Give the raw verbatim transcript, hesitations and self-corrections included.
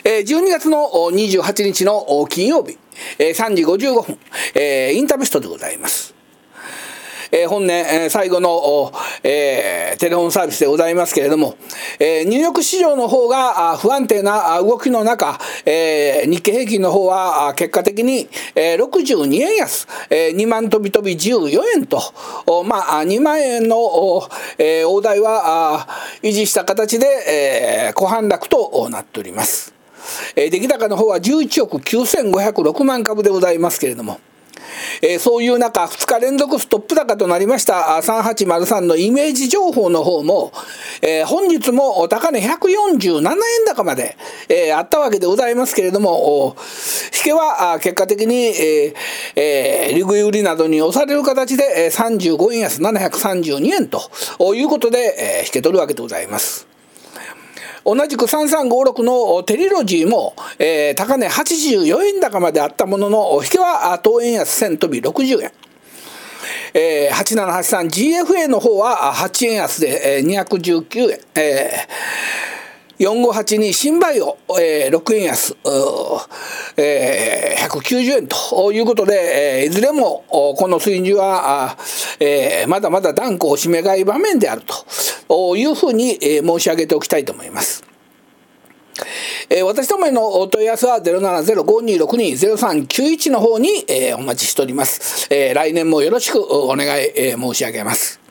じゅうにがつのにじゅうはちにちの金曜日、さんじごじゅうごふん、インタビストでございます。本年最後のテレフォンサービスでございますけれども、ニューヨーク市場の方が不安定な動きの中、日経平均の方は結果的にろくじゅうにえん安、にまん飛び飛びじゅうよえんと、まあにまんえんの大台は維持した形で小反落となっております。出来高の方はじゅういちおくきゅうせんごひゃくろくまんかぶでございますけれども、えー、そういう中ふつか連続ストップ高となりましたさんはちまるさんのイメージ情報の方も、えー、本日も高値ひゃくよんじゅうななえん高まで、えー、あったわけでございますけれども、引けは結果的に、えーえー、利食い売りなどに押される形でさんじゅうごえん安ななひゃくさんじゅうにえんということで、えー、引け取るわけでございます。同じくさんさんごろくのテリロジーも、えー、高値はちじゅうよえん高まであったものの引けは当円安せん飛びろくじゅうえん、えー、はちななはちさんジーエフエー の方ははちえん安で、えー、にひゃくじゅうきゅうえん、えー、よんごはちに新バイオ、えー、ろくえん安、えー、ひゃくきゅうじゅうえんということで、えー、いずれもこの水準は、えー、まだまだ断固おしめ買い場面であるというふうに、えー、申し上げておきたいと思います。えー、私どもへのお問い合わせは ゼロななゼロごにろくにゼロさんきゅういち の方に、えー、お待ちしております。えー、来年もよろしくお願い、えー、申し上げます。